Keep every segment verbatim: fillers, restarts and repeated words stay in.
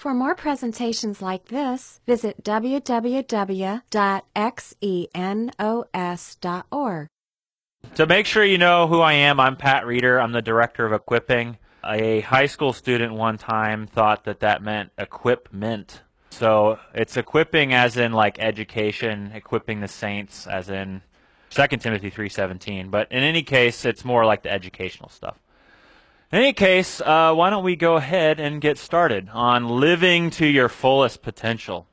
For more presentations like this, visit w w w dot xenos dot org. To make sure you know who I am, I'm Pat Reeder. I'm the Director of Equipping. A high school student one time thought that that meant equipment. So it's equipping as in like education, equipping the saints as in Second Timothy three seventeen. But in any case, it's more like the educational stuff. In any case, uh, why don't we go ahead and get started on living to your fullest potential.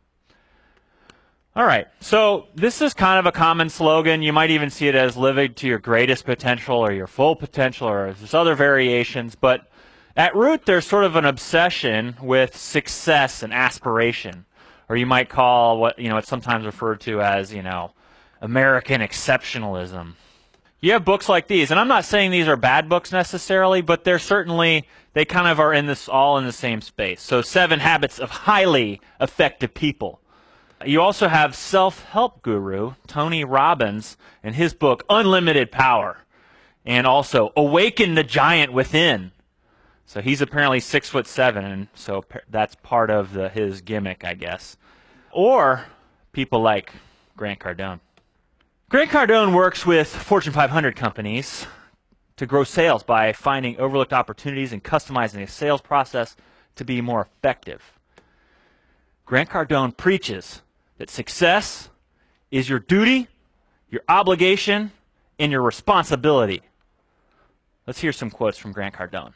All right, so this is kind of a common slogan. You might even see it as living to your greatest potential or your full potential, or there's other variations. But at root, there's sort of an obsession with success and aspiration, or you might call what, you know, it's sometimes referred to as, you know, American exceptionalism. You have books like these, and I'm not saying these are bad books necessarily, but they're certainly, they kind of are in this, all in the same space. So Seven Habits of Highly Effective People. You also have self-help guru Tony Robbins and his book Unlimited Power, and also Awaken the Giant Within. So he's apparently six foot seven, and so that's part of the, his gimmick, I guess. Or people like Grant Cardone. Grant Cardone works with Fortune five hundred companies to grow sales by finding overlooked opportunities and customizing the sales process to be more effective. Grant Cardone preaches that success is your duty, your obligation, and your responsibility. Let's hear some quotes from Grant Cardone.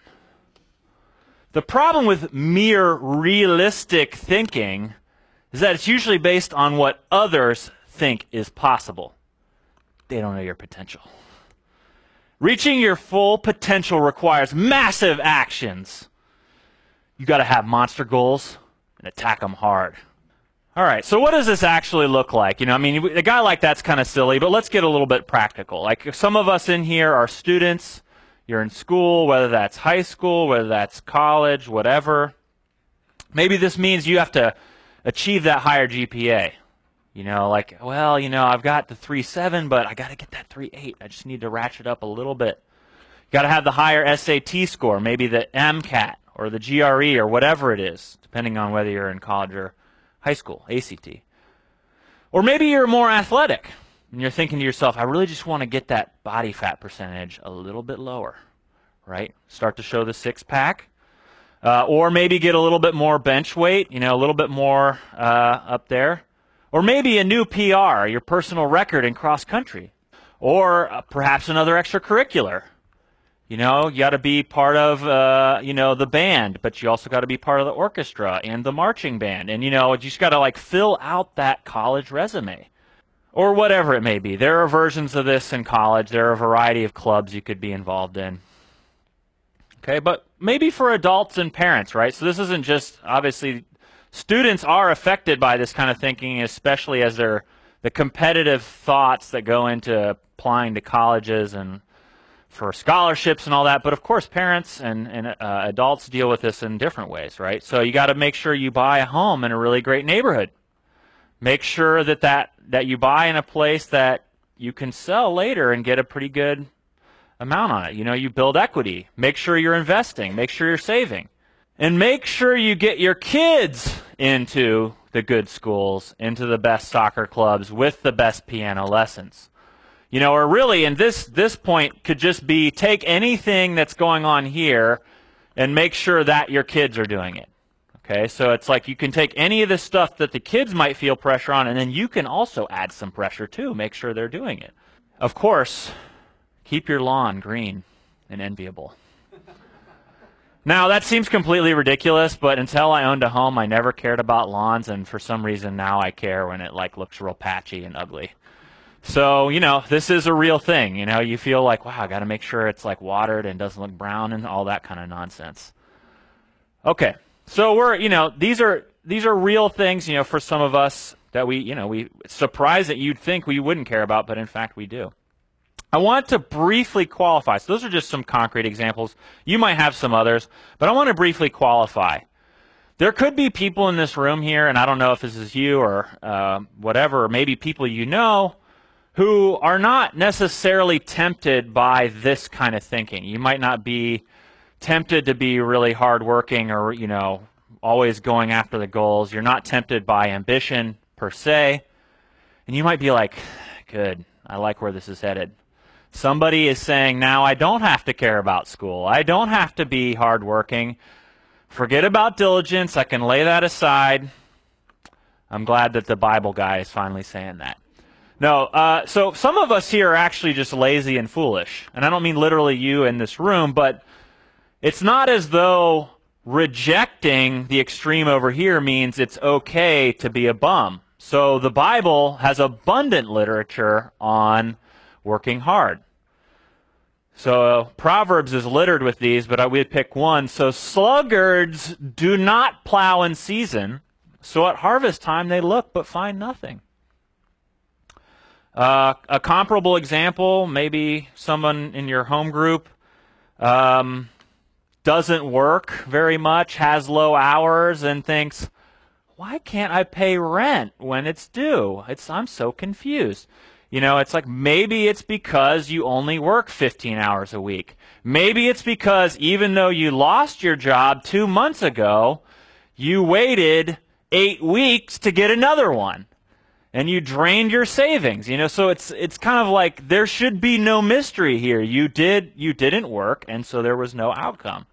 The problem with mere realistic thinking is that it's usually based on what others think is possible. They don't know your potential. Reaching your full potential requires massive actions. You got to have monster goals and attack them hard. All right, so what does this actually look like? You know, I mean, a guy like that's kind of silly, but let's get a little bit practical. Like, some of us in here are students. You're in school, whether that's high school, whether that's college, whatever. Maybe this means you have to achieve that higher G P A. You know, like, well, you know, I've got the three point seven, but I got to get that three point eight. I just need to ratchet up a little bit. You got to have the higher S A T score, maybe the MCAT or the G R E or whatever it is, depending on whether you're in college or high school, A C T. Or maybe you're more athletic, and you're thinking to yourself, I really just want to get that body fat percentage a little bit lower, right? Start to show the six-pack. Uh, or maybe get a little bit more bench weight, you know, a little bit more uh, up there. Or maybe a new P R, your personal record in cross-country. Or uh, perhaps another extracurricular. You know, you got to be part of, uh, you know, the band, but you also got to be part of the orchestra and the marching band. And, you know, you just got to, like, fill out that college resume. Or whatever it may be. There are versions of this in college. There are a variety of clubs you could be involved in. Okay, but maybe for adults and parents, right? So this isn't just, obviously, students are affected by this kind of thinking, especially as they're the competitive thoughts that go into applying to colleges and for scholarships and all that. But of course, parents and, and uh, adults deal with this in different ways, right? So you got to make sure you buy a home in a really great neighborhood. Make sure that, that that you buy in a place that you can sell later and get a pretty good amount on it. You know, you build equity. Make sure you're investing. Make sure you're saving. And make sure you get your kids into the good schools, into the best soccer clubs with the best piano lessons. You know, or really, and this, this point could just be take anything that's going on here and make sure that your kids are doing it. Okay, so it's like you can take any of the stuff that the kids might feel pressure on, and then you can also add some pressure too. Make sure they're doing it. Of course, keep your lawn green and enviable. Now, that seems completely ridiculous, but until I owned a home, I never cared about lawns, and for some reason now I care when it like looks real patchy and ugly. So, you know, this is a real thing. You know, you feel like, wow, I got to make sure it's like watered and doesn't look brown and all that kind of nonsense. Okay, so we're, you know, these are these are real things, you know, for some of us that we, you know, we surprised that you'd think we wouldn't care about, but in fact we do. I want to briefly qualify. So those are just some concrete examples. You might have some others, but I want to briefly qualify. There could be people in this room here, and I don't know if this is you or uh, whatever, or maybe people you know, who are not necessarily tempted by this kind of thinking. You might not be tempted to be really hardworking or, you know, always going after the goals. You're not tempted by ambition per se. And you might be like, good, I like where this is headed. Somebody is saying, now I don't have to care about school. I don't have to be hardworking. Forget about diligence. I can lay that aside. I'm glad that the Bible guy is finally saying that. No, uh, so some of us here are actually just lazy and foolish. And I don't mean literally you in this room, but it's not as though rejecting the extreme over here means it's okay to be a bum. So the Bible has abundant literature on working hard. So Proverbs is littered with these, but I would pick one. So sluggards do not plow in season, so at harvest time they look but find nothing. Uh, a comparable example, maybe someone in your home group um, doesn't work very much, has low hours, and thinks, why can't I pay rent when it's due? It's, I'm so confused. You know, it's like maybe it's because you only work fifteen hours a week. Maybe it's because even though you lost your job two months ago, you waited eight weeks to get another one. And you drained your savings, you know, so it's it's kind of like there should be no mystery here. You did you didn't work, and so there was no outcome.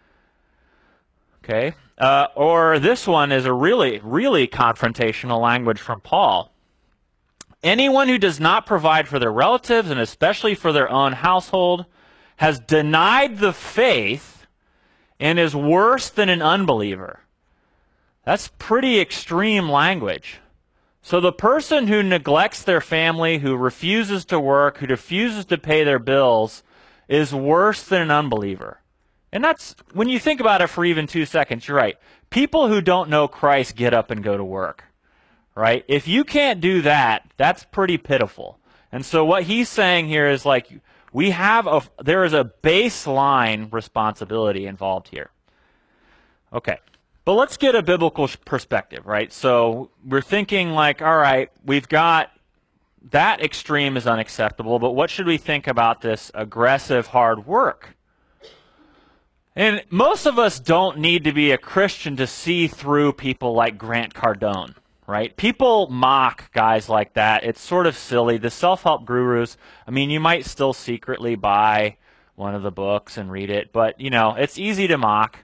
Okay, uh, or this one is a really really confrontational language from Paul. Anyone who does not provide for their relatives, and especially for their own household, has denied the faith and is worse than an unbeliever. That's pretty extreme language. So the person who neglects their family, who refuses to work, who refuses to pay their bills, is worse than an unbeliever. And that's, when you think about it for even two seconds, you're right. People who don't know Christ get up and go to work, right? If you can't do that, that's pretty pitiful. And so what he's saying here is like, we have a, there is a baseline responsibility involved here. Okay. But let's get a biblical perspective, right? So we're thinking like, all right, we've got that extreme is unacceptable, but what should we think about this aggressive hard work? And most of us don't need to be a Christian to see through people like Grant Cardone, right? People mock guys like that. It's sort of silly. The self-help gurus, I mean, you might still secretly buy one of the books and read it, but, you know, it's easy to mock.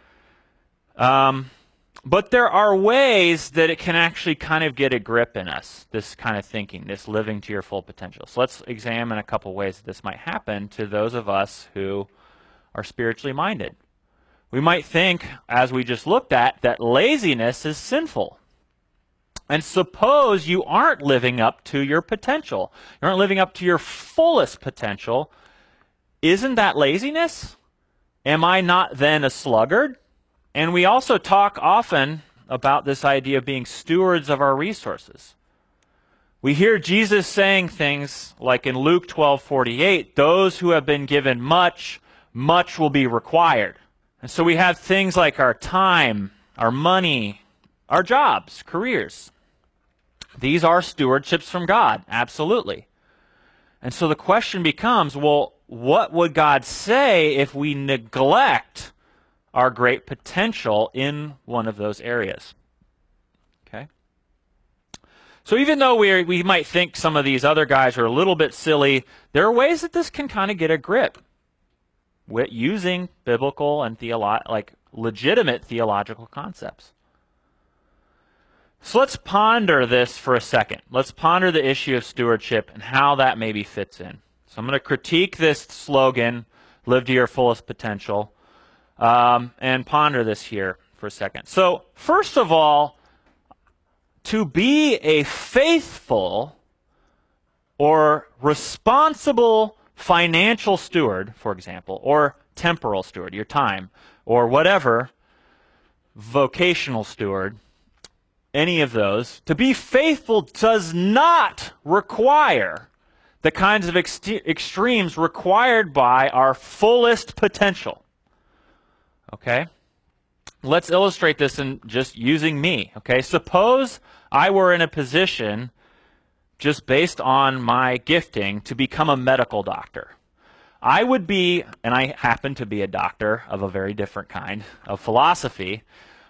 Um, but there are ways that it can actually kind of get a grip in us, this kind of thinking, this living to your full potential. So let's examine a couple ways that this might happen to those of us who are spiritually minded. We might think, as we just looked at, that laziness is sinful. And suppose you aren't living up to your potential. You aren't living up to your fullest potential. Isn't that laziness? Am I not then a sluggard? And we also talk often about this idea of being stewards of our resources. We hear Jesus saying things like in Luke twelve forty-eight, those who have been given much, much will be required. And so we have things like our time, our money, our jobs, careers. These are stewardships from God, absolutely. And so the question becomes, well, what would God say if we neglect our great potential in one of those areas? Okay. So even though we we might think some of these other guys are a little bit silly, there are ways that this can kind of get a grip with using biblical and theolo- like legitimate theological concepts. So let's ponder this for a second. Let's ponder the issue of stewardship and how that maybe fits in. So I'm going to critique this slogan, live to your fullest potential. Um, and ponder this here for a second. So, first of all, to be a faithful or responsible financial steward, for example, or temporal steward, your time, or whatever, vocational steward, any of those, to be faithful does not require the kinds of ex- extremes required by our fullest potential. Okay, let's illustrate this in just using me. Okay, suppose I were in a position, just based on my gifting, to become a medical doctor. I would be, and I happen to be a doctor of a very different kind of philosophy,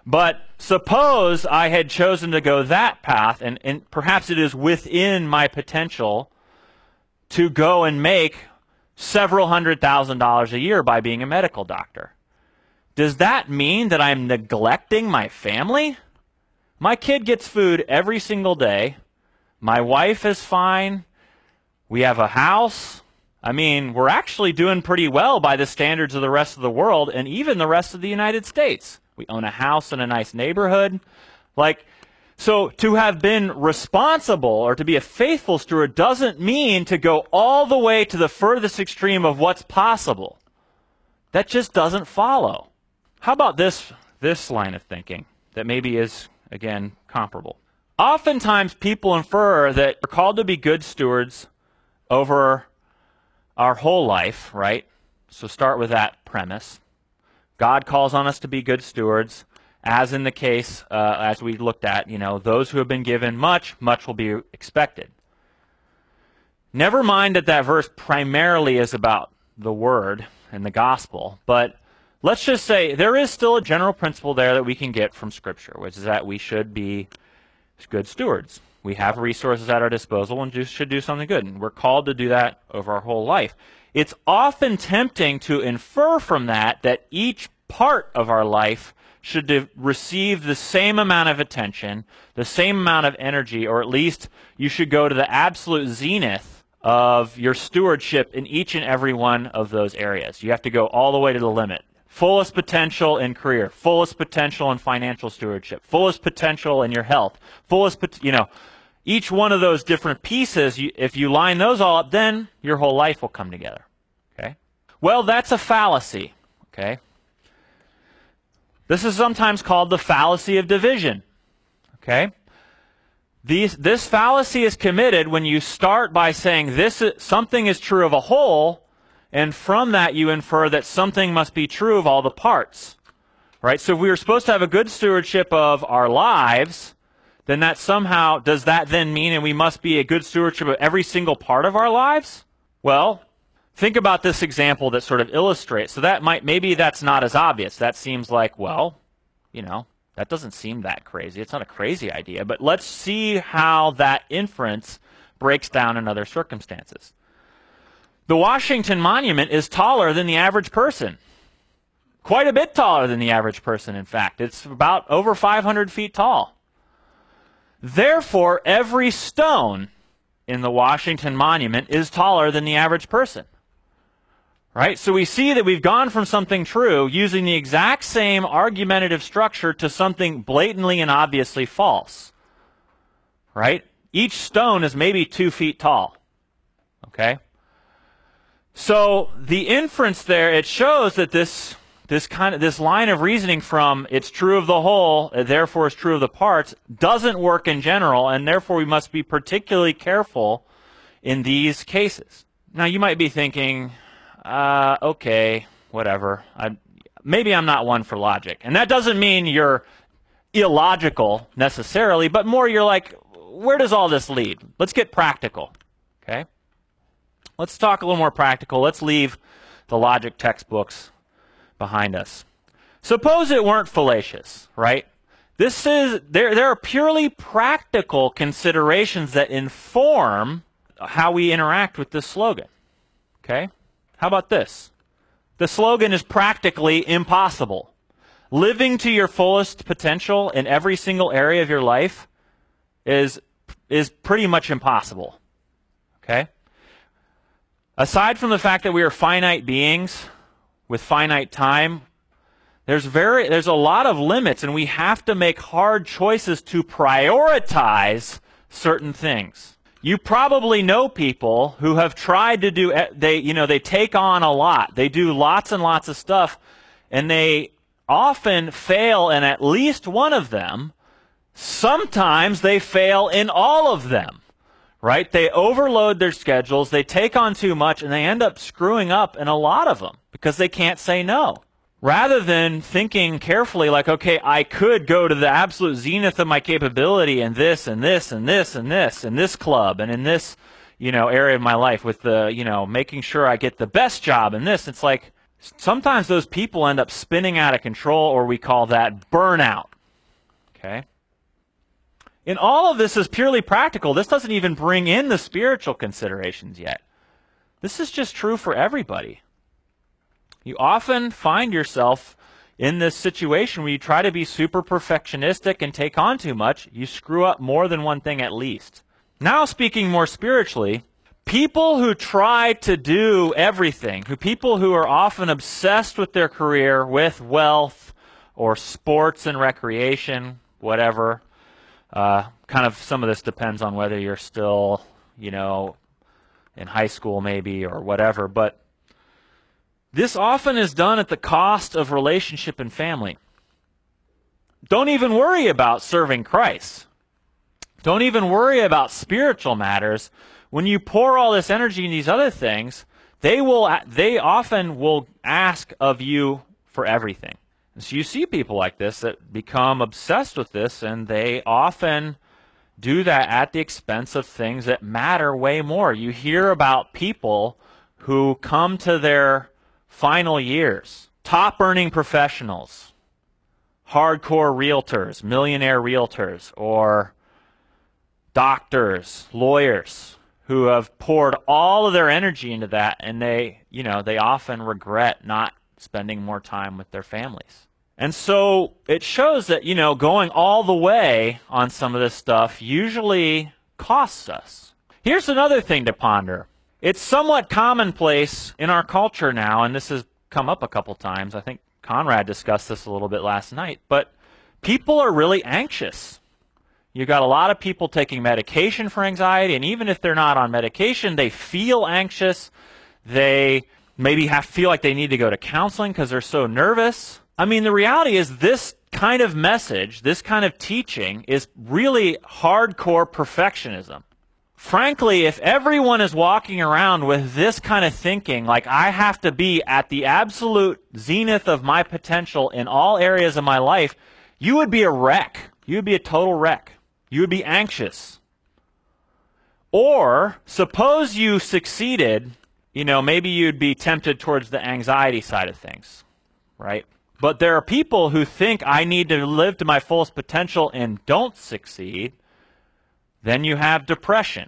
But suppose I had chosen to go that path, and, and perhaps it is within my potential to go and make several hundred thousand dollars a year by being a medical doctor. Does that mean that I'm neglecting my family? My kid gets food every single day. My wife is fine. We have a house. I mean, we're actually doing pretty well by the standards of the rest of the world and even the rest of the United States. We own a house in a nice neighborhood. Like, so to have been responsible or to be a faithful steward doesn't mean to go all the way to the furthest extreme of what's possible. That just doesn't follow. How about this, this line of thinking that maybe is, again, comparable? Oftentimes people infer that we're called to be good stewards over our whole life, right? So start with that premise. God calls on us to be good stewards, as in the case, uh, as we looked at, you know, those who have been given much, much will be expected. Never mind that that verse primarily is about the Word and the gospel, but let's just say there is still a general principle there that we can get from Scripture, which is that we should be good stewards. We have resources at our disposal and do, should do something good, and we're called to do that over our whole life. It's often tempting to infer from that that each part of our life should de- receive the same amount of attention, the same amount of energy, or at least you should go to the absolute zenith of your stewardship in each and every one of those areas. You have to go all the way to the limit. Fullest potential in career, fullest potential in financial stewardship, fullest potential in your health, fullest, pot- you know, each one of those different pieces, you, if you line those all up, then your whole life will come together. Okay? Well, that's a fallacy. Okay? This is sometimes called the fallacy of division. Okay? These, this fallacy is committed when you start by saying this is, something is true of a whole, and from that you infer that something must be true of all the parts. Right? So if we were supposed to have a good stewardship of our lives, then that somehow, does that then mean and we must be a good stewardship of every single part of our lives? Well, think about this example that sort of illustrates. So that might, maybe that's not as obvious. That seems like, well, you know, that doesn't seem that crazy. It's not a crazy idea. But let's see how that inference breaks down in other circumstances. The Washington Monument is taller than the average person. Quite a bit taller than the average person, in fact. It's about over five hundred feet tall. Therefore, every stone in the Washington Monument is taller than the average person. Right? So we see that we've gone from something true using the exact same argumentative structure to something blatantly and obviously false. Right? Each stone is maybe two feet tall. Okay? So the inference there, it shows that this This kind of this line of reasoning from it's true of the whole, therefore it's true of the parts, doesn't work in general, and therefore we must be particularly careful in these cases. Now you might be thinking, uh, okay, whatever. I, maybe I'm not one for logic, and that doesn't mean you're illogical necessarily, but more you're like, where does all this lead? Let's get practical. Okay, let's talk a little more practical. Let's leave the logic textbooks behind us. Suppose it weren't fallacious, right? This is there there are purely practical considerations that inform how we interact with this slogan. Okay? How about this? The slogan is practically impossible. Living to your fullest potential in every single area of your life is is pretty much impossible. Okay? Aside from the fact that we are finite beings with finite time, there's very there's a lot of limits, and we have to make hard choices to prioritize certain things. You probably know people who have tried to do they you know they take on a lot. They do lots and lots of stuff, and they often fail in at least one of them. Sometimes they fail in all of them. Right? They overload their schedules, they take on too much, and they end up screwing up in a lot of them because they can't say no. Rather than thinking carefully like, okay, I could go to the absolute zenith of my capability in this and this and this and this and this club and in this, you know, area of my life with the, you know, making sure I get the best job in this. It's like sometimes those people end up spinning out of control, or we call that burnout. Okay? And all of this is purely practical. This doesn't even bring in the spiritual considerations yet. This is just true for everybody. You often find yourself in this situation where you try to be super perfectionistic and take on too much. You screw up more than one thing at least. Now, speaking more spiritually, people who try to do everything, who people who are often obsessed with their career, with wealth or sports and recreation, whatever. Uh, kind of some of this depends on whether you're still, you know, in high school maybe or whatever. But this often is done at the cost of relationship and family. Don't even worry about serving Christ. Don't even worry about spiritual matters. When you pour all this energy in these other things, they will, they often will ask of you for everything. And so you see people like this that become obsessed with this, and they often do that at the expense of things that matter way more. You hear about people who come to their final years, top earning professionals, hardcore realtors, millionaire realtors, or doctors, lawyers, who have poured all of their energy into that, and they, you know, they often regret not spending more time with their families. And so it shows that, you know, going all the way on some of this stuff usually costs us. Here's another thing to ponder. It's somewhat commonplace in our culture now, and this has come up a couple times. I think Conrad discussed this a little bit last night, but people are really anxious. You've got a lot of people taking medication for anxiety, and even if they're not on medication, they feel anxious. They maybe have feel like they need to go to counseling because they're so nervous. I mean, the reality is this kind of message, this kind of teaching is really hardcore perfectionism. Frankly, if everyone is walking around with this kind of thinking, like I have to be at the absolute zenith of my potential in all areas of my life, you would be a wreck. You would be a total wreck. You would be anxious. Or suppose you succeeded, you know, maybe you'd be tempted towards the anxiety side of things, right? But there are people who think I need to live to my fullest potential and don't succeed. Then you have depression.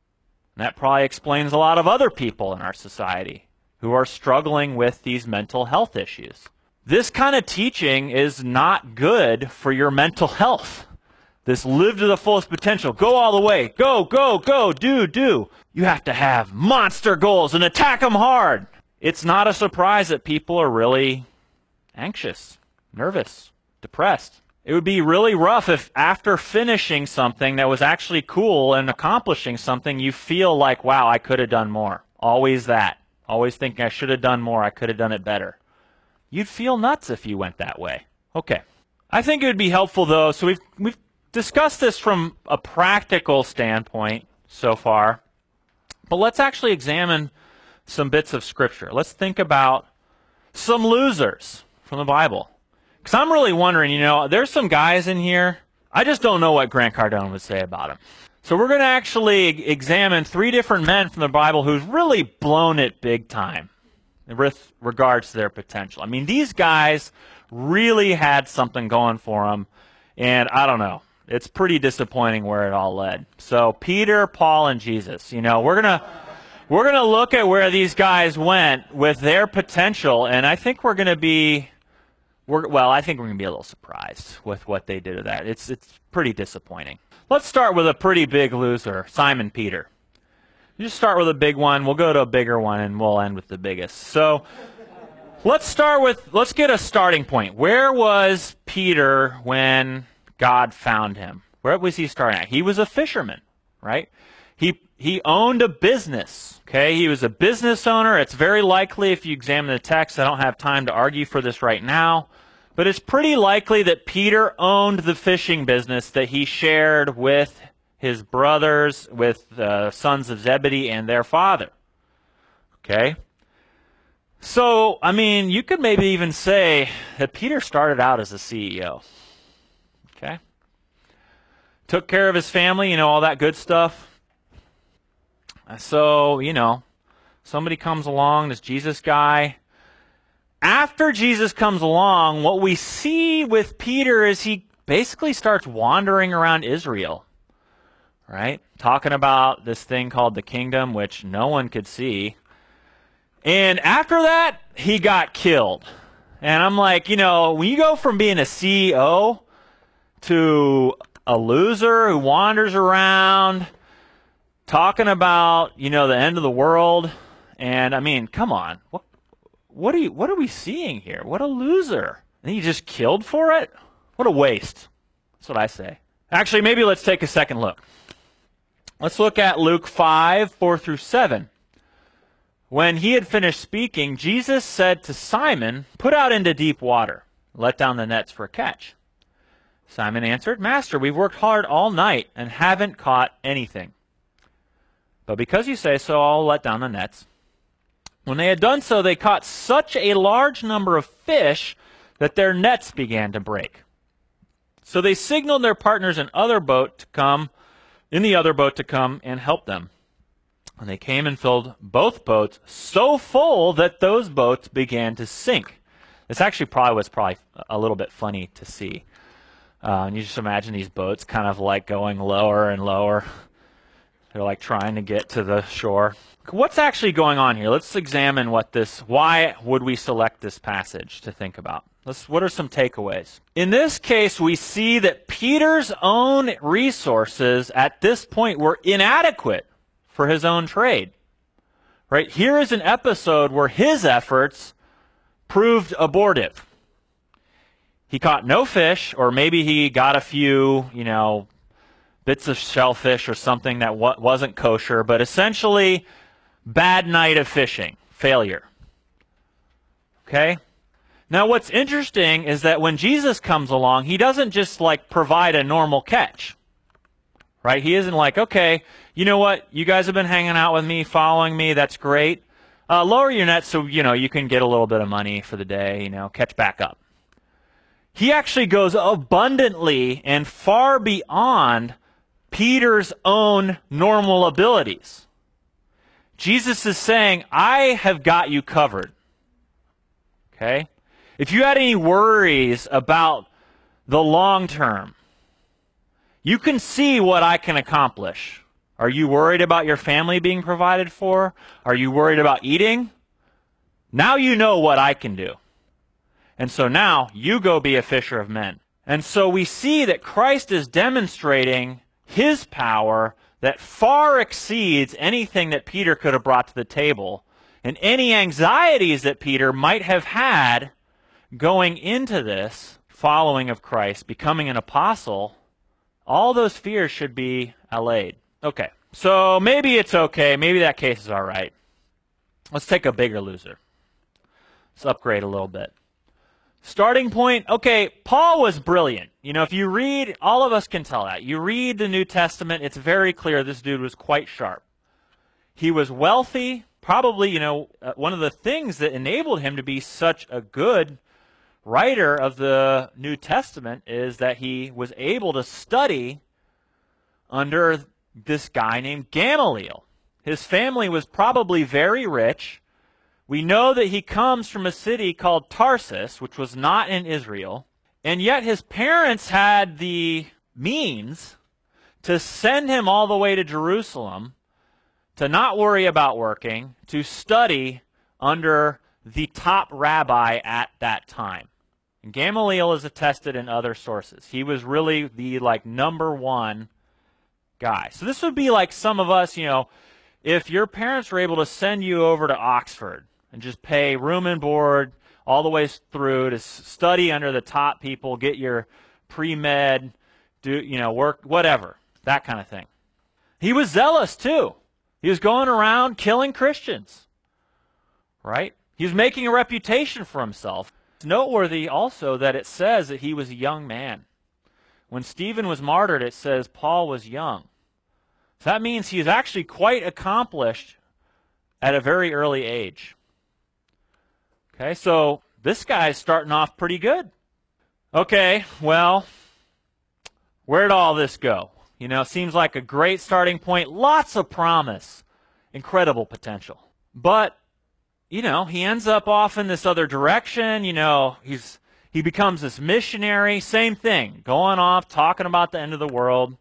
And that probably explains a lot of other people in our society who are struggling with these mental health issues. This kind of teaching is not good for your mental health. This live to the fullest potential, go all the way, go, go, go, do, do. You have to have monster goals and attack them hard. It's not a surprise that people are really anxious, nervous, depressed. It would be really rough if after finishing something that was actually cool and accomplishing something, you feel like, wow, I could have done more. Always that. Always thinking I should have done more, I could have done it better. You'd feel nuts if you went that way. Okay. I think it would be helpful, though, so we've, we've discussed this from a practical standpoint so far, but let's actually examine some bits of Scripture. Let's think about some losers from the Bible. Because I'm really wondering, you know, there's some guys in here, I just don't know what Grant Cardone would say about them. So we're going to actually examine three different men from the Bible who've really blown it big time with regards to their potential. I mean, these guys really had something going for them, and I don't know. It's pretty disappointing where it all led. So Peter, Paul, and Jesus. You know, we're going to we're going to look at where these guys went with their potential, and I think we're going to be We're, well, I think we're going to be a little surprised with what they did to that. It's it's pretty disappointing. Let's start with a pretty big loser, Simon Peter. You just start with a big one. We'll go to a bigger one, and we'll end with the biggest. So let's start with, let's get a starting point. Where was Peter when God found him? Where was he starting at? He was a fisherman, right? He he owned a business, okay? He was a business owner. It's very likely, if you examine the text, I don't have time to argue for this right now, but it's pretty likely that Peter owned the fishing business that he shared with his brothers, with the sons of Zebedee and their father, okay? So, I mean, you could maybe even say that Peter started out as a C E O, okay? Took care of his family, you know, all that good stuff. So, you know, somebody comes along, this Jesus guy. After Jesus comes along, what we see with Peter is he basically starts wandering around Israel, right? Talking about this thing called the kingdom, which no one could see. And after that, he got killed. And I'm like, you know, when you go from being a C E O to a loser who wanders around talking about, you know, the end of the world, and I mean, come on, what, what are you, what are we seeing here? What a loser! And he just killed for it? What a waste! That's what I say. Actually, maybe let's take a second look. Let's look at Luke five, four through seven. When he had finished speaking, Jesus said to Simon, "Put out into deep water, let down the nets for a catch." Simon answered, "Master, we've worked hard all night and haven't caught anything. But because you say so, I'll let down the nets." When they had done so, they caught such a large number of fish that their nets began to break. So they signaled their partners in other boat to come, in the other boat to come and help them. And they came and filled both boats so full that those boats began to sink. This actually probably was probably a little bit funny to see. Uh, and you just imagine these boats kind of like going lower and lower. They're like trying to get to the shore. What's actually going on here? Let's examine what this, why would we select this passage to think about? Let's, what are some takeaways? In this case, we see that Peter's own resources at this point were inadequate for his own trade. Right? Here is an episode where his efforts proved abortive. He caught no fish, or maybe he got a few, you know, bits of shellfish or something that wa- wasn't kosher, but essentially, bad night of fishing, failure. Okay? Now, what's interesting is that when Jesus comes along, he doesn't just like provide a normal catch. Right? He isn't like, okay, you know what? You guys have been hanging out with me, following me. That's great. Uh, lower your net so, you know, you can get a little bit of money for the day, you know, catch back up. He actually goes abundantly and far beyond Peter's own normal abilities. Jesus is saying, I have got you covered. Okay? If you had any worries about the long term, you can see what I can accomplish. Are you worried about your family being provided for? Are you worried about eating? Now you know what I can do. And so now you go be a fisher of men. And so we see that Christ is demonstrating his power that far exceeds anything that Peter could have brought to the table, and any anxieties that Peter might have had going into this following of Christ, becoming an apostle. All those fears should be allayed. Okay, so maybe it's okay. Maybe that case is all right. Let's take a bigger loser. Let's upgrade a little bit. Starting point, okay, Paul was brilliant. You know, if you read, all of us can tell that. You read the New Testament, it's very clear this dude was quite sharp. He was wealthy. Probably, you know, uh, one of the things that enabled him to be such a good writer of the New Testament is that he was able to study under this guy named Gamaliel. His family was probably very rich. We know that he comes from a city called Tarsus, which was not in Israel, and yet his parents had the means to send him all the way to Jerusalem to not worry about working, to study under the top rabbi at that time. And Gamaliel is attested in other sources. He was really the like number one guy. So this would be like some of us, you know, if your parents were able to send you over to Oxford and just pay room and board all the way through to study under the top people, get your pre-med, do, you know, work, whatever, that kind of thing. He was zealous too. He was going around killing Christians, right? He was making a reputation for himself. It's noteworthy also that it says that he was a young man. When Stephen was martyred, it says Paul was young. So that means he is actually quite accomplished at a very early age. Okay, so this guy's starting off pretty good. Okay, well, where'd all this go? You know, seems like a great starting point. Lots of promise. Incredible potential. But, you know, he ends up off in this other direction. You know, he's He becomes this missionary, same thing, going off, talking about the end of the world.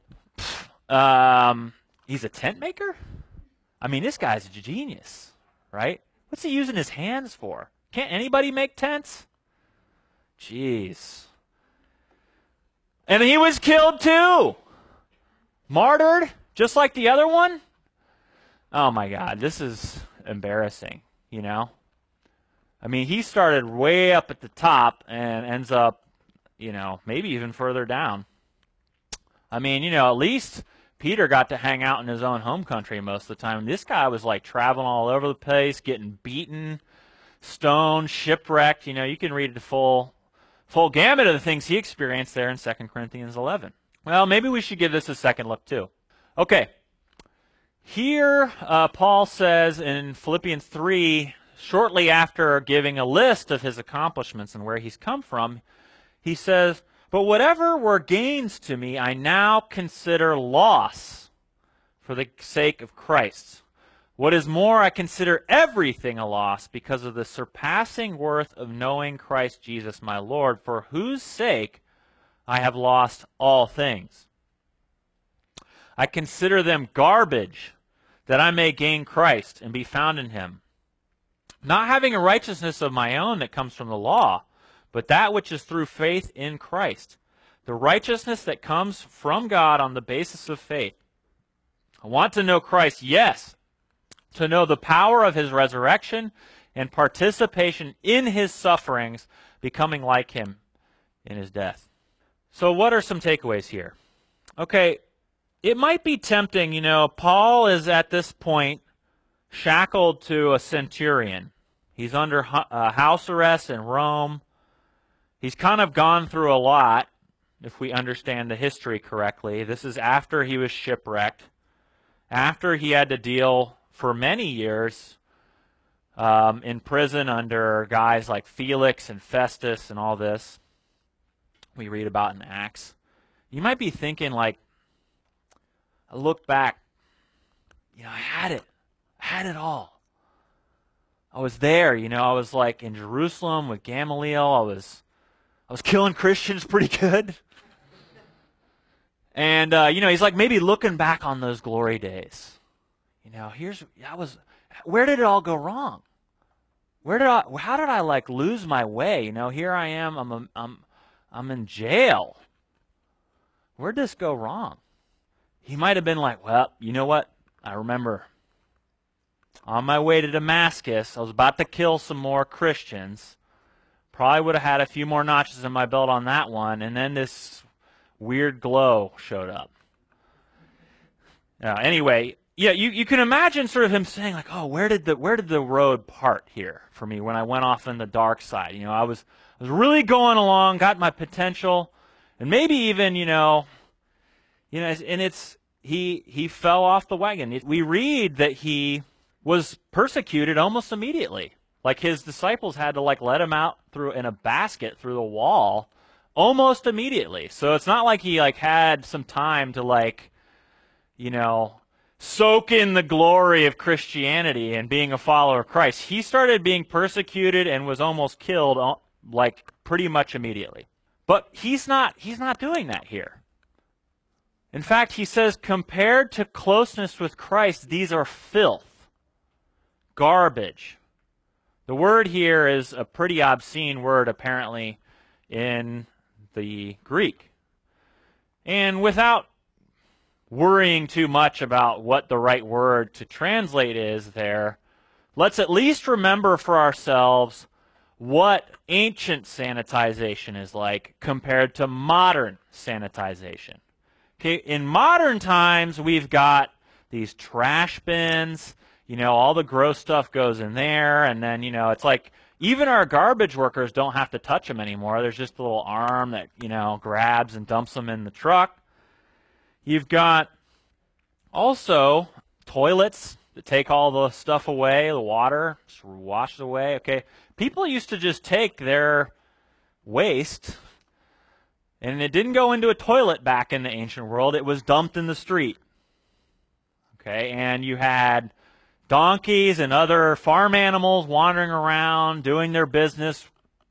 Um, he's a tent maker? I mean, this guy's a genius, right? What's he using his hands for? Can't anybody make tents? Jeez. And he was killed too. Martyred, just like the other one. Oh my God, this is embarrassing, you know? I mean, he started way up at the top and ends up, you know, maybe even further down. I mean, you know, at least Peter got to hang out in his own home country most of the time. This guy was like traveling all over the place, getting beaten, stoned, shipwrecked. You know, you can read the full, full gamut of the things he experienced there in Second Corinthians eleven. Well, maybe we should give this a second look too. Okay. Here, uh, Paul says in Philippians three, shortly after giving a list of his accomplishments and where he's come from, he says, "But whatever were gains to me, I now consider loss for the sake of Christ. What is more, I consider everything a loss because of the surpassing worth of knowing Christ Jesus my Lord, for whose sake I have lost all things. I consider them garbage, that I may gain Christ and be found in him, not having a righteousness of my own that comes from the law, but that which is through faith in Christ, the righteousness that comes from God on the basis of faith. I want to know Christ, yes, to know the power of his resurrection and participation in his sufferings, becoming like him in his death." So what are some takeaways here? Okay, it might be tempting, you know, Paul is at this point shackled to a centurion. He's under uh, house arrest in Rome. He's kind of gone through a lot, if we understand the history correctly. This is after he was shipwrecked, after he had to deal for many years um, in prison under guys like Felix and Festus and all this we read about in Acts. You might be thinking, like, I look back, you know, I had it. I had it all. I was there, you know, I was like in Jerusalem with Gamaliel. I was I was killing Christians pretty good. And, uh, you know, he's like maybe looking back on those glory days. You know, here's, I was, where did it all go wrong? Where did I, how did I like lose my way? You know, here I am, I'm, a, I'm, I'm in jail. Where'd this go wrong? He might have been like, well, you know what? I remember on my way to Damascus, I was about to kill some more Christians. Probably would have had a few more notches in my belt on that one, and then this weird glow showed up. Uh, anyway, yeah, you, you can imagine sort of him saying like, oh, where did the where did the road part here for me when I went off in the dark side? You know, I was I was really going along, got my potential, and maybe even, you know, you know, and it's he he fell off the wagon. We read that he was persecuted almost immediately. Like his disciples had to like let him out through in a basket through the wall almost immediately. So it's not like he like had some time to like, you know, soak in the glory of Christianity and being a follower of Christ. He started being persecuted and was almost killed like pretty much immediately. But he's not he's not doing that here. In fact, he says, compared to closeness with Christ, these are filth, garbage. The word here is a pretty obscene word, apparently, in the Greek. And without worrying too much about what the right word to translate is there, let's at least remember for ourselves what ancient sanitization is like compared to modern sanitization. Okay, in modern times, we've got these trash bins. You know, all the gross stuff goes in there, and then, you know, it's like even our garbage workers don't have to touch them anymore. There's just a little arm that, you know, grabs and dumps them in the truck. You've got also toilets that take all the stuff away, the water, just wash it away. Okay, people used to just take their waste, and it didn't go into a toilet back in the ancient world. It was dumped in the street. Okay, and you had donkeys and other farm animals wandering around, doing their business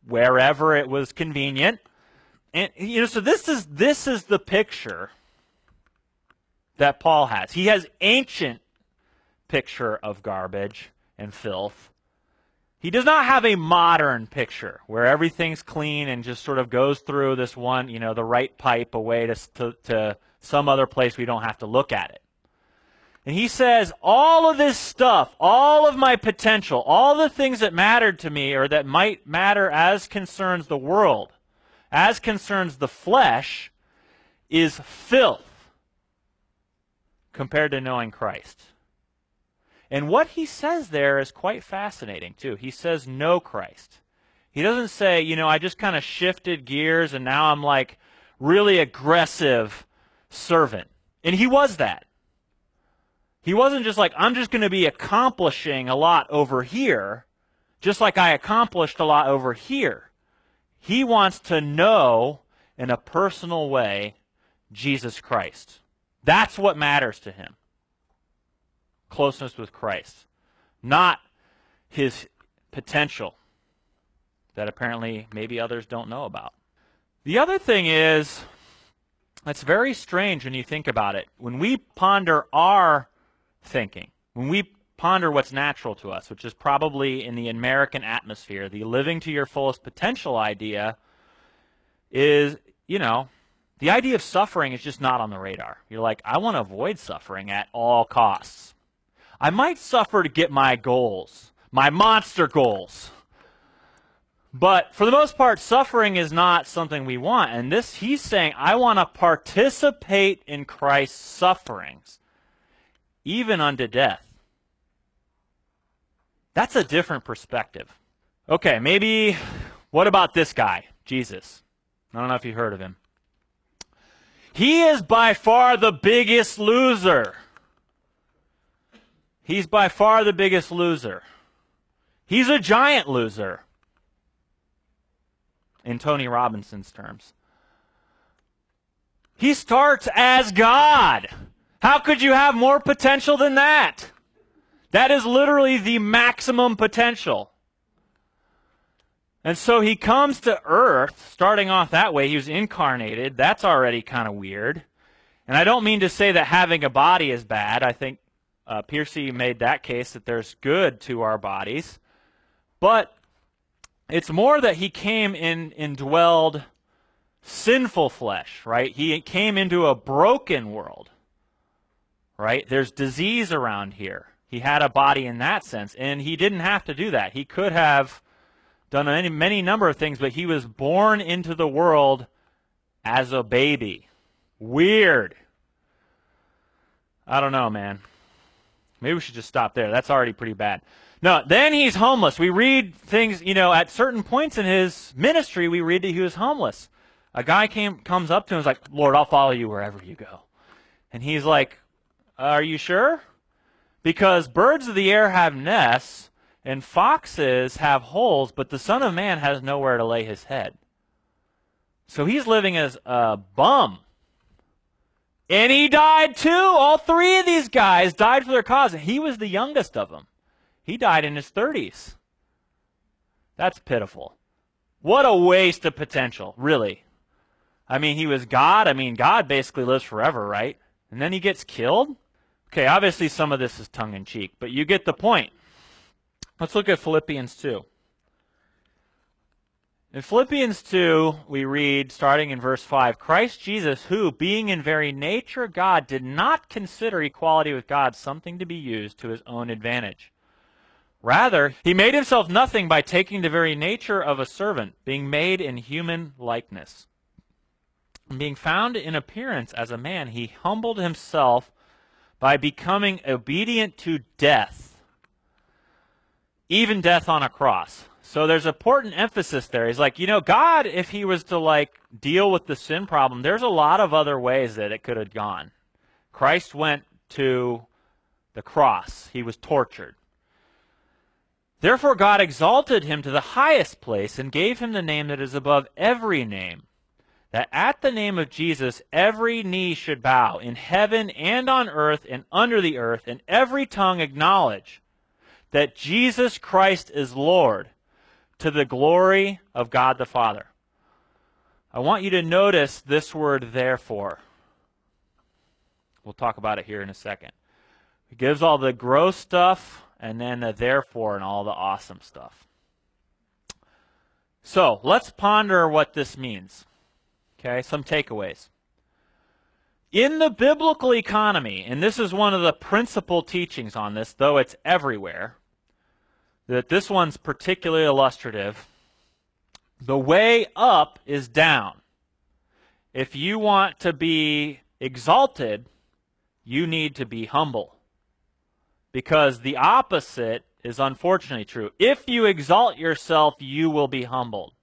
wherever it was convenient. And you know, so this is this is the picture that Paul has. He has ancient picture of garbage and filth. He does not have a modern picture where everything's clean and just sort of goes through this one, you know, the right pipe away to, to, to some other place we don't have to look at it. And he says, all of this stuff, all of my potential, all the things that mattered to me or that might matter as concerns the world, as concerns the flesh, is filth compared to knowing Christ. And what he says there is quite fascinating, too. He says, know Christ. He doesn't say, you know, I just kind of shifted gears and now I'm like really aggressive servant. And he was that. He wasn't just like, I'm just going to be accomplishing a lot over here, just like I accomplished a lot over here. He wants to know in a personal way Jesus Christ. That's what matters to him. Closeness with Christ, not his potential that apparently maybe others don't know about. The other thing is, it's very strange when you think about it. When we ponder our thinking, when we ponder what's natural to us, which is probably in the American atmosphere, the living to your fullest potential idea is, you know, the idea of suffering is just not on the radar. You're like, I want to avoid suffering at all costs. I might suffer to get my goals, my monster goals. But for the most part, suffering is not something we want. And this, he's saying, I want to participate in Christ's sufferings, even unto death. That's a different perspective. Okay, maybe, what about this guy, Jesus? I don't know if you heard of him. He is by far the biggest loser. He's by far the biggest loser. He's a giant loser, in Tony Robinson's terms. He starts as God. How could you have more potential than that? That is literally the maximum potential. And so he comes to earth, starting off that way. He was incarnated. That's already kind of weird. And I don't mean to say that having a body is bad. I think Uh, Piercy made that case that there's good to our bodies. But it's more that he came in indwelled sinful flesh, right? He came into a broken world, right? There's disease around here. He had a body in that sense, and he didn't have to do that. He could have done any, many number of things, but he was born into the world as a baby. Weird. I don't know, man. Maybe we should just stop there. That's already pretty bad. No, then he's homeless. We read things, you know, at certain points in his ministry, we read that he was homeless. A guy came, comes up to him and is like, Lord, I'll follow you wherever you go. And he's like, are you sure? Because birds of the air have nests and foxes have holes, but the Son of Man has nowhere to lay his head. So he's living as a bum. And he died too. All three of these guys died for their cause. And he was the youngest of them. He died in his thirties. That's pitiful. What a waste of potential, really. I mean, he was God. I mean, God basically lives forever, right? And then he gets killed? Okay, obviously some of this is tongue-in-cheek, but you get the point. Let's look at Philippians two. In Philippians two, we read, starting in verse five, Christ Jesus, who, being in very nature God, did not consider equality with God something to be used to his own advantage. Rather, he made himself nothing by taking the very nature of a servant, being made in human likeness. And being found in appearance as a man, he humbled himself by becoming obedient to death, even death on a cross. So there's important emphasis there. He's like, you know, God, if he was to like deal with the sin problem, there's a lot of other ways that it could have gone. Christ went to the cross. He was tortured. Therefore God exalted him to the highest place and gave him the name that is above every name, that at the name of Jesus every knee should bow, in heaven and on earth and under the earth, and every tongue acknowledge that Jesus Christ is Lord, to the glory of God the Father. I want you to notice this word, therefore. We'll talk about it here in a second. It gives all the gross stuff and then the therefore and all the awesome stuff. So let's ponder what this means. Okay, some takeaways. In the biblical economy, and this is one of the principal teachings on this, though it's everywhere, that this one's particularly illustrative. The way up is down. If you want to be exalted, you need to be humble. Because the opposite is unfortunately true. If you exalt yourself, you will be humbled.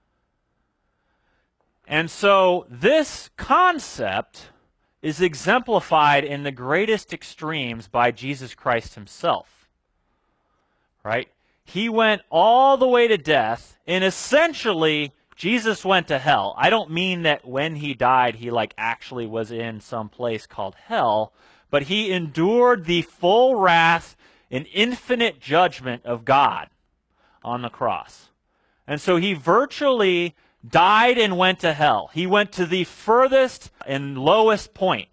And so this concept is exemplified in the greatest extremes by Jesus Christ himself. Right? He went all the way to death, and essentially Jesus went to hell. I don't mean that when he died he like actually was in some place called hell, but he endured the full wrath and infinite judgment of God on the cross. And so he virtually died and went to hell. He went to the furthest and lowest point.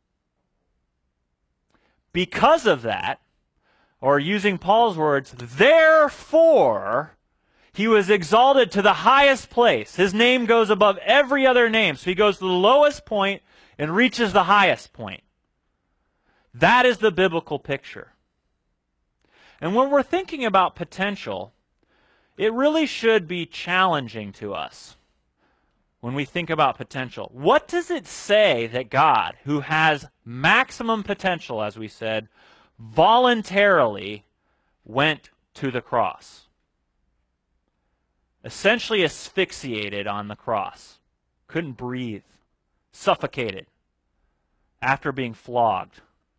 Because of that, or using Paul's words, therefore, he was exalted to the highest place. His name goes above every other name. So he goes to the lowest point and reaches the highest point. That is the biblical picture. And when we're thinking about potential, it really should be challenging to us when we think about potential. What does it say that God, who has maximum potential, as we said, voluntarily went to the cross? Essentially asphyxiated on the cross. Couldn't breathe. Suffocated. After being flogged.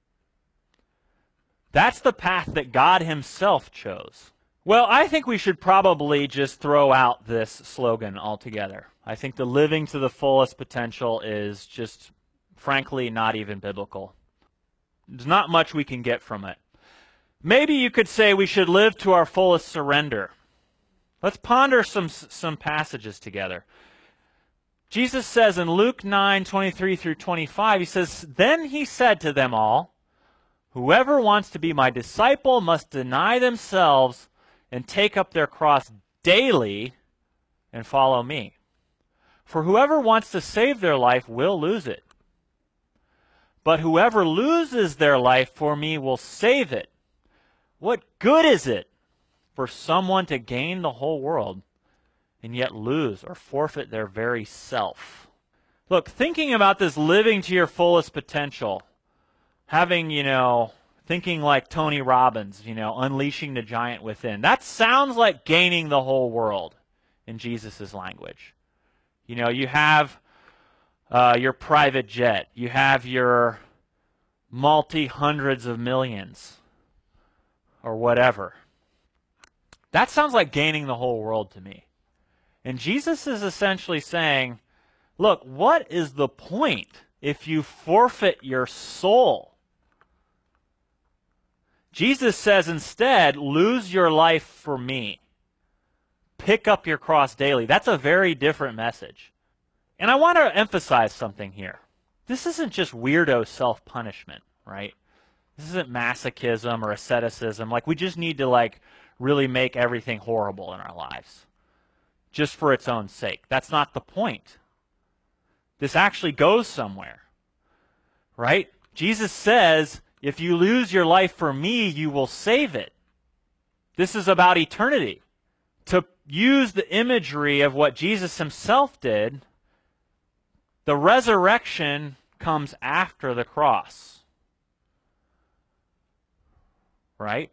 That's the path that God himself chose. Well, I think we should probably just throw out this slogan altogether. I think the living to the fullest potential is just, frankly, not even biblical. There's not much we can get from it. Maybe you could say we should live to our fullest surrender. Let's ponder some, some passages together. Jesus says in Luke nine, twenty-three through twenty-five, he says, "Then he said to them all, 'Whoever wants to be my disciple must deny themselves and take up their cross daily and follow me. For whoever wants to save their life will lose it. But whoever loses their life for me will save it. What good is it for someone to gain the whole world and yet lose or forfeit their very self?'" Look, thinking about this living to your fullest potential, having, you know, thinking like Tony Robbins, you know, unleashing the giant within. That sounds like gaining the whole world in Jesus' language. You know, you have uh, your private jet. You have your multi-hundreds of millions or whatever. That sounds like gaining the whole world to me. And Jesus is essentially saying, look, what is the point if you forfeit your soul? Jesus says instead, lose your life for me. Pick up your cross daily. That's a very different message. And I want to emphasize something here. This isn't just weirdo self-punishment, right? This isn't masochism or asceticism. Like, we just need to, like, really make everything horrible in our lives just for its own sake. That's not the point. This actually goes somewhere, right? Jesus says, if you lose your life for me, you will save it. This is about eternity. To use the imagery of what Jesus himself did, the resurrection comes after the cross. Right?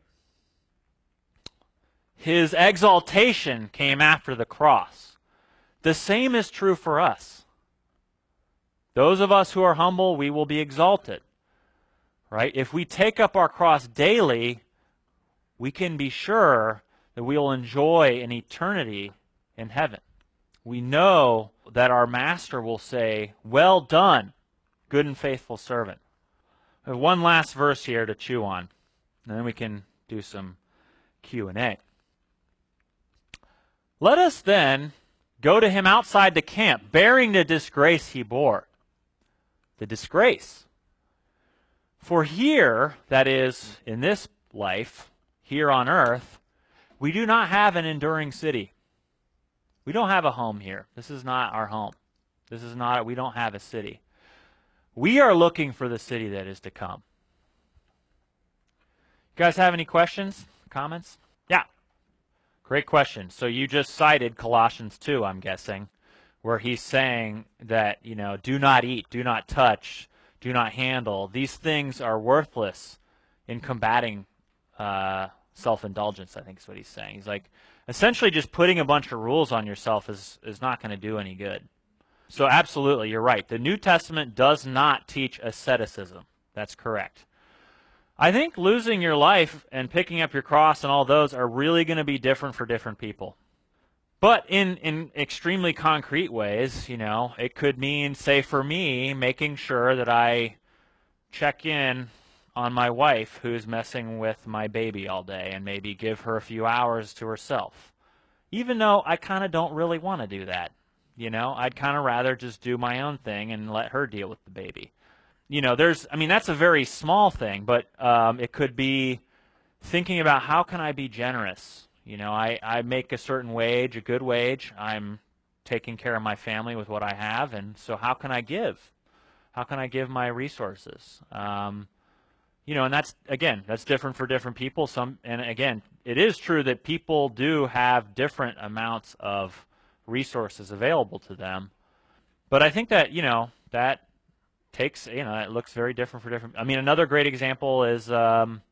His exaltation came after the cross. The same is true for us. Those of us who are humble, we will be exalted. Right? If we take up our cross daily, we can be sure that we will enjoy an eternity in heaven. We know that our master will say, "Well done, good and faithful servant." I have one last verse here to chew on, and then we can do some Q and A. Let us then go to him outside the camp, bearing the disgrace he bore. The disgrace. For here, that is, in this life, here on earth, we do not have an enduring city. We don't have a home here. This is not our home. This is not, we don't have a city. We are looking for the city that is to come. You guys have any questions, comments? Yeah. Great question. So you just cited Colossians two, I'm guessing, where he's saying that, you know, do not eat, do not touch, do not handle. These things are worthless in combating uh, self-indulgence, I think is what he's saying. He's like, essentially just putting a bunch of rules on yourself is, is not going to do any good. So absolutely, you're right. The New Testament does not teach asceticism. That's correct. I think losing your life and picking up your cross and all those are really going to be different for different people. But in, in extremely concrete ways, you know, it could mean, say for me, making sure that I check in on my wife who's messing with my baby all day and maybe give her a few hours to herself. Even though I kind of don't really want to do that. You know, I'd kind of rather just do my own thing and let her deal with the baby. You know, there's, I mean, that's a very small thing, but um, it could be thinking about how can I be generous. You know, I, I make a certain wage, a good wage. I'm taking care of my family with what I have, and so how can I give? How can I give my resources? Um, you know, and that's, again, that's different for different people. Some, and again, it is true that people do have different amounts of resources available to them. But I think that, you know, that takes, you know, it looks very different for different. I mean, another great example is um,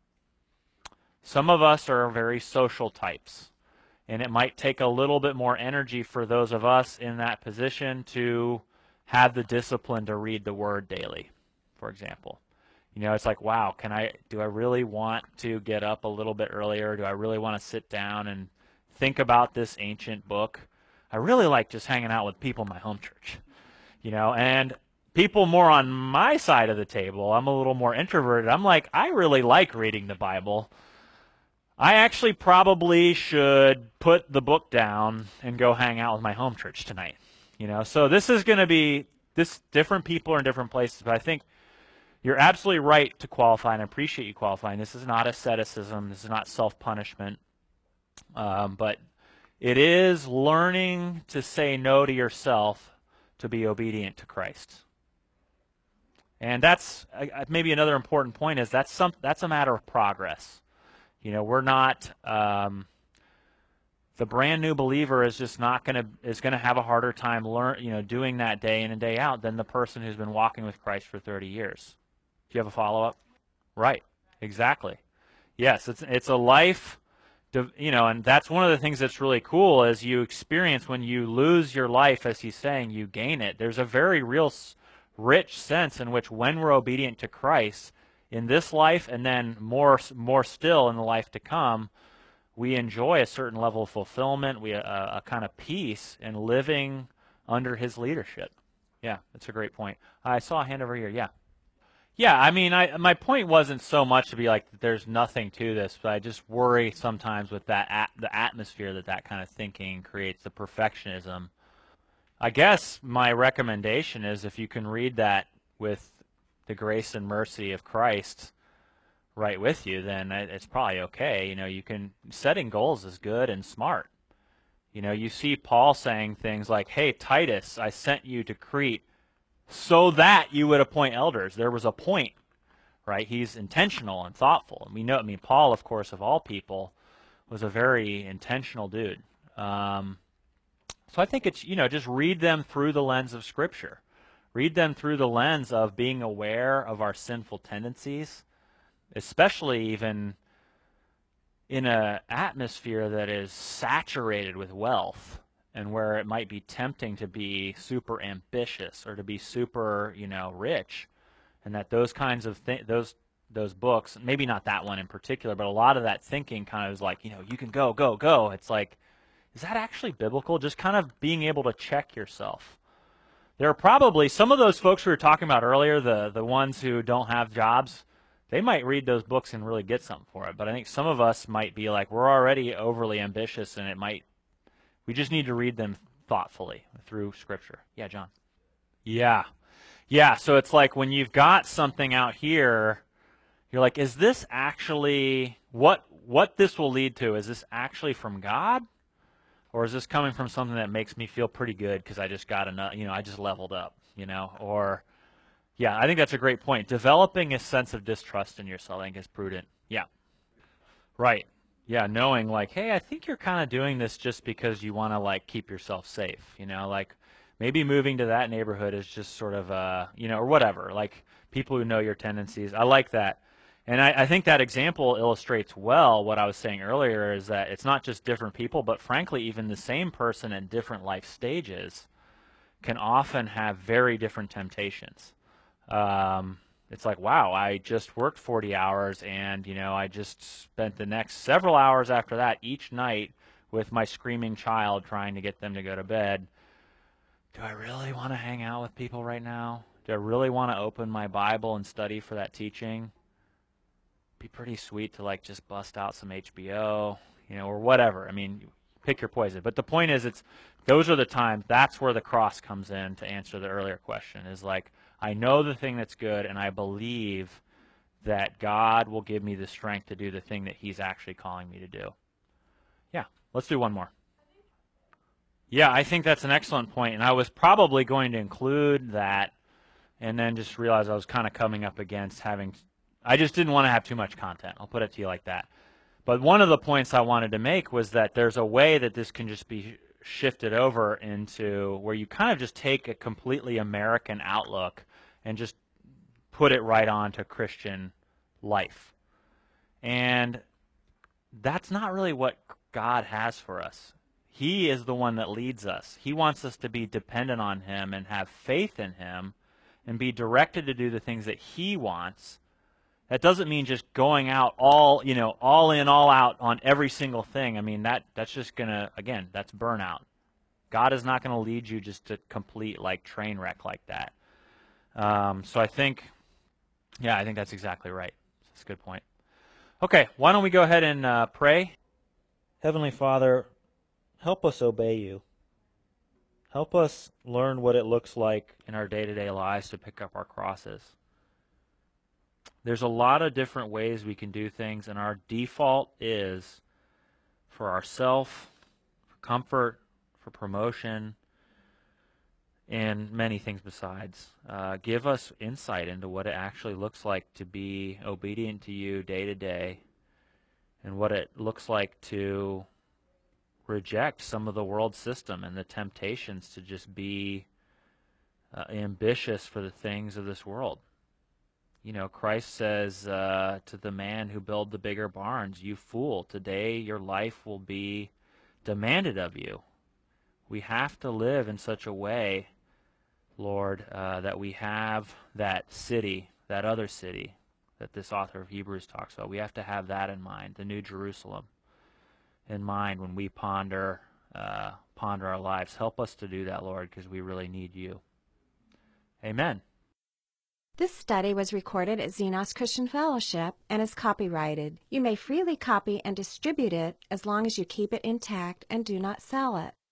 some of us are very social types, and it might take a little bit more energy for those of us in that position to have the discipline to read the Word daily, for example. You know, it's like, wow, can I, do I really want to get up a little bit earlier? Do I really want to sit down and think about this ancient book? I really like just hanging out with people in my home church, you know, and people more on my side of the table, I'm a little more introverted. I'm like, I really like reading the Bible. I actually probably should put the book down and go hang out with my home church tonight. You know, so this is going to be, this different people are in different places, but I think you're absolutely right to qualify, and I appreciate you qualifying. This is not asceticism. This is not self-punishment. Um, but it is learning to say no to yourself to be obedient to Christ. And that's uh, maybe another important point is that's some that's a matter of progress. You know, we're not um, the brand new believer is just not going to is going to have a harder time learn you know doing that day in and day out than the person who's been walking with Christ for thirty years. Do you have a follow up? Right. Exactly. Yes, it's it's a life. You know, and that's one of the things that's really cool is you experience when you lose your life, as he's saying, you gain it. There's a very real rich sense in which when we're obedient to Christ in this life and then more more still in the life to come, we enjoy a certain level of fulfillment, we a, a kind of peace in living under his leadership. Yeah, that's a great point. I saw a hand over here. Yeah. Yeah, I mean, I, my point wasn't so much to be like there's nothing to this, but I just worry sometimes with that at, the atmosphere that that kind of thinking creates, the perfectionism. I guess my recommendation is if you can read that with the grace and mercy of Christ right with you, then it's probably okay. You know, you can, setting goals is good and smart. You know, you see Paul saying things like, hey, Titus, I sent you to Crete so that you would appoint elders. There was a point, right? He's intentional and thoughtful. And we know, I mean, Paul, of course, of all people, was a very intentional dude. Um, so I think it's, you know, just read them through the lens of Scripture. Read them through the lens of being aware of our sinful tendencies, especially even in an atmosphere that is saturated with wealth, and where it might be tempting to be super ambitious or to be super, you know, rich, and that those kinds of th- those those books, maybe not that one in particular, but a lot of that thinking kind of is like, you know, you can go, go, go. It's like, is that actually biblical? Just kind of being able to check yourself. There are probably some of those folks we were talking about earlier, the the ones who don't have jobs, they might read those books and really get something for it. But I think some of us might be like, we're already overly ambitious, and it might We just need to read them thoughtfully through Scripture. Yeah, John. Yeah. Yeah, so it's like when you've got something out here, you're like, is this actually, what what this will lead to, is this actually from God? Or is this coming from something that makes me feel pretty good because I just got enough, you know, I just leveled up, you know? Or, yeah, I think that's a great point. Developing a sense of distrust in yourself, I think, is prudent. Yeah. Right. Yeah, knowing like, hey, I think you're kind of doing this just because you want to like keep yourself safe, you know, like maybe moving to that neighborhood is just sort of, uh, you know, or whatever, like people who know your tendencies. I like that. And I, I think that example illustrates well what I was saying earlier, is that it's not just different people, but frankly, even the same person in different life stages can often have very different temptations. Um, it's like, wow, I just worked forty hours and, you know, I just spent the next several hours after that each night with my screaming child trying to get them to go to bed. Do I really want to hang out with people right now? Do I really want to open my Bible and study for that teaching? Be pretty sweet to like just bust out some H B O, you know, or whatever. I mean, pick your poison. But the point is, it's those are the times, that's where the cross comes in to answer the earlier question, is like, I know the thing that's good, and I believe that God will give me the strength to do the thing that he's actually calling me to do. Yeah, let's do one more. Yeah, I think that's an excellent point, and I was probably going to include that and then just realized I was kind of coming up against having, I just didn't want to have too much content. I'll put it to you like that. But one of the points I wanted to make was that there's a way that this can just be shifted over into where you kind of just take a completely American outlook and just put it right on to Christian life. And that's not really what God has for us. He is the one that leads us. He wants us to be dependent on him and have faith in him and be directed to do the things that he wants. That doesn't mean just going out all, you know, all in, all out on every single thing. I mean, that that's just going to, again, that's burnout. God is not going to lead you just to complete like train wreck like that. Um, so I think, yeah, I think that's exactly right. That's a good point. Okay, why don't we go ahead and uh, pray. Heavenly Father, help us obey you. Help us learn what it looks like in our day-to-day lives to pick up our crosses. There's a lot of different ways we can do things, and our default is for ourself, for comfort, for promotion, and many things besides. Uh, give us insight into what it actually looks like to be obedient to you day to day, and what it looks like to reject some of the world system and the temptations to just be uh, ambitious for the things of this world. You know, Christ says uh, to the man who built the bigger barns, you fool, today your life will be demanded of you. We have to live in such a way, Lord, uh, that we have that city, that other city that this author of Hebrews talks about. We have to have that in mind, the New Jerusalem in mind when we ponder, uh, ponder our lives. Help us to do that, Lord, because we really need you. Amen. This study was recorded at Xenos Christian Fellowship and is copyrighted. You may freely copy and distribute it as long as you keep it intact and do not sell it.